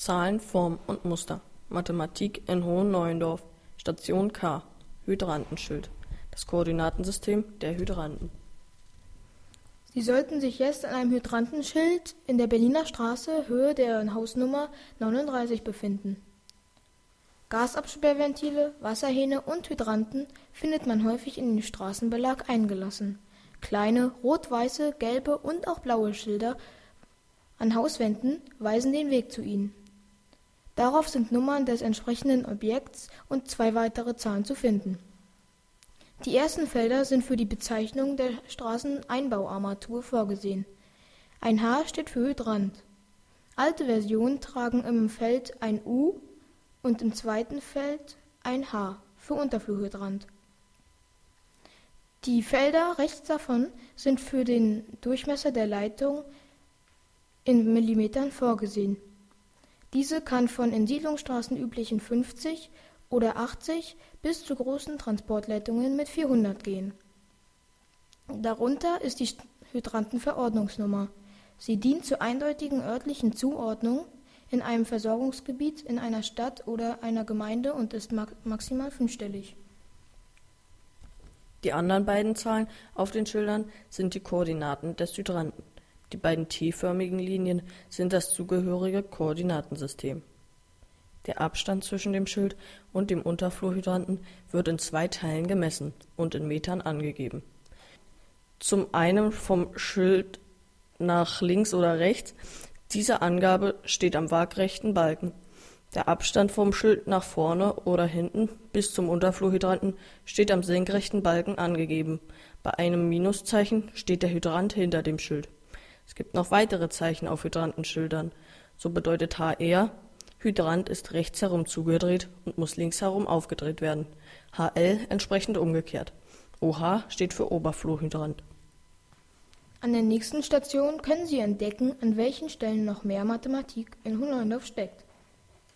Zahlen, Form und Muster. Mathematik in Hohen-Neuendorf. Station K. Hydrantenschild. Das Koordinatensystem der Hydranten. Sie sollten sich jetzt an einem Hydrantenschild in der Berliner Straße, Höhe der Hausnummer 39 befinden. Gasabsperrventile, Wasserhähne und Hydranten findet man häufig in den Straßenbelag eingelassen. Kleine, rot-weiße, gelbe und auch blaue Schilder an Hauswänden weisen den Weg zu ihnen. Darauf sind Nummern des entsprechenden Objekts und 2 weitere Zahlen zu finden. Die ersten Felder sind für die Bezeichnung der Straßeneinbauarmatur vorgesehen. Ein H steht für Hydrant. Alte Versionen tragen im Feld ein U und im zweiten Feld ein H für Unterflurhydrant. Die Felder rechts davon sind für den Durchmesser der Leitung in Millimetern vorgesehen. Diese kann von in Siedlungsstraßen üblichen 50 oder 80 bis zu großen Transportleitungen mit 400 gehen. Darunter ist die Hydrantenverordnungsnummer. Sie dient zur eindeutigen örtlichen Zuordnung in einem Versorgungsgebiet in einer Stadt oder einer Gemeinde und ist maximal 5-stellig. Die anderen beiden Zahlen auf den Schildern sind die Koordinaten des Hydranten. Die beiden T-förmigen Linien sind das zugehörige Koordinatensystem. Der Abstand zwischen dem Schild und dem Unterflurhydranten wird in 2 Teilen gemessen und in Metern angegeben. Zum einen vom Schild nach links oder rechts. Diese Angabe steht am waagrechten Balken. Der Abstand vom Schild nach vorne oder hinten bis zum Unterflurhydranten steht am senkrechten Balken angegeben. Bei einem Minuszeichen steht der Hydrant hinter dem Schild. Es gibt noch weitere Zeichen auf Hydrantenschildern. So bedeutet HR, Hydrant ist rechts herum zugedreht und muss links herum aufgedreht werden. HL entsprechend umgekehrt. OH steht für Oberflurhydrant. An der nächsten Station können Sie entdecken, an welchen Stellen noch mehr Mathematik in Hohen-Neuendorf steckt.